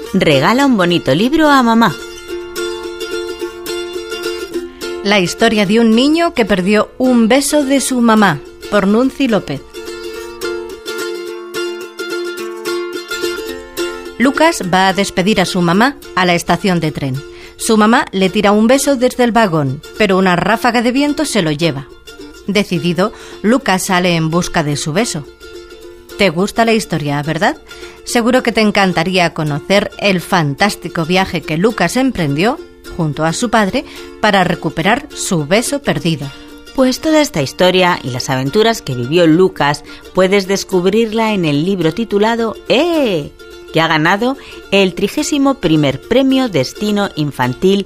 regala un bonito libro a mamá. La historia de un niño que perdió un beso de su mamá, por Nunci López. Lucas va a despedir a su mamá a la estación de tren. Su mamá le tira un beso desde el vagón, pero una ráfaga de viento se lo lleva. Decidido, Lucas sale en busca de su beso. ¿Te gusta la historia, verdad? Seguro que te encantaría conocer el fantástico viaje que Lucas emprendió, junto a su padre, para recuperar su beso perdido. Pues toda esta historia y las aventuras que vivió Lucas puedes descubrirla en el libro titulado ¡Eh!, que ha ganado el 31º Premio Destino Infantil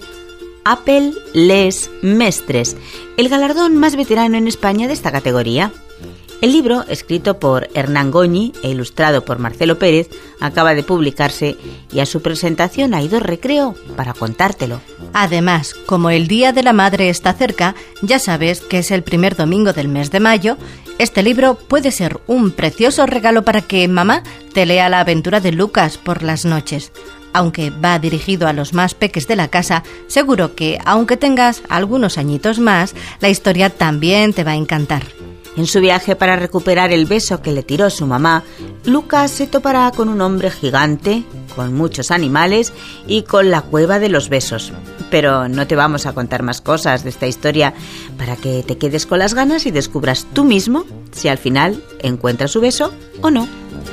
Apple Les Mestres, el galardón más veterano en España de esta categoría. El libro, escrito por Hernán Goñi e ilustrado por Marcelo Pérez, acaba de publicarse y a su presentación ha ido recreo para contártelo. Además, como el Día de la Madre está cerca, ya sabes que es el primer domingo del mes de mayo, este libro puede ser un precioso regalo para que mamá te lea la aventura de Lucas por las noches. Aunque va dirigido a los más peques de la casa, seguro que, aunque tengas algunos añitos más, la historia también te va a encantar. En su viaje para recuperar el beso que le tiró su mamá, Lucas se topará con un hombre gigante, con muchos animales y con la cueva de los besos. Pero no te vamos a contar más cosas de esta historia para que te quedes con las ganas y descubras tú mismo si al final encuentras su beso o no.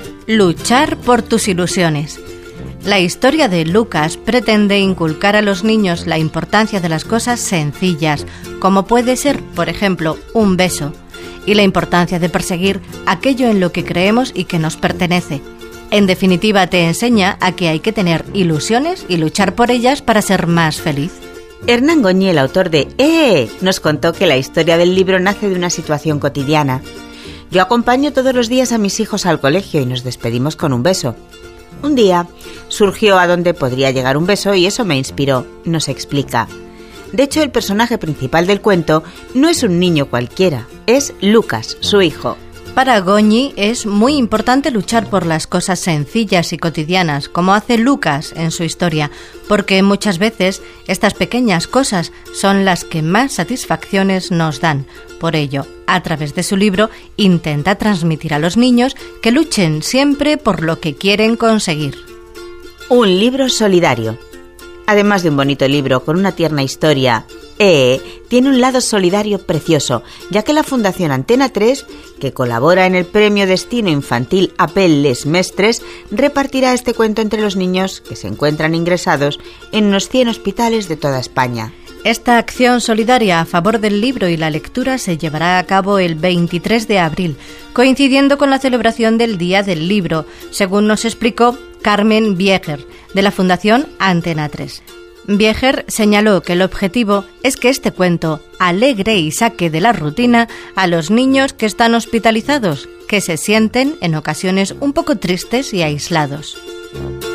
Luchar por tus ilusiones. La historia de Lucas pretende inculcar a los niños la importancia de las cosas sencillas, como puede ser, por ejemplo, un beso, y la importancia de perseguir aquello en lo que creemos y que nos pertenece. En definitiva, te enseña a que hay que tener ilusiones y luchar por ellas para ser más feliz. Hernán Goñi, el autor de nos contó que la historia del libro nace de una situación cotidiana. Yo acompaño todos los días a mis hijos al colegio y nos despedimos con un beso. Un día surgió a dónde podría llegar un beso y eso me inspiró, nos explica. De hecho, el personaje principal del cuento no es un niño cualquiera, es Lucas, su hijo. Para Goñi es muy importante luchar por las cosas sencillas y cotidianas, como hace Lucas en su historia, porque muchas veces estas pequeñas cosas son las que más satisfacciones nos dan. Por ello, a través de su libro, intenta transmitir a los niños que luchen siempre por lo que quieren conseguir. Un libro solidario. Además de un bonito libro con una tierna historia, tiene un lado solidario precioso, ya que la Fundación Antena 3, que colabora en el Premio Destino Infantil Apple Les Mestres, repartirá este cuento entre los niños que se encuentran ingresados en unos 100 hospitales de toda España. Esta acción solidaria a favor del libro y la lectura se llevará a cabo el 23 de abril, coincidiendo con la celebración del Día del Libro, según nos explicó Carmen Bieger, de la Fundación Antena 3. Bieger señaló que el objetivo es que este cuento alegre y saque de la rutina a los niños que están hospitalizados, que se sienten en ocasiones un poco tristes y aislados.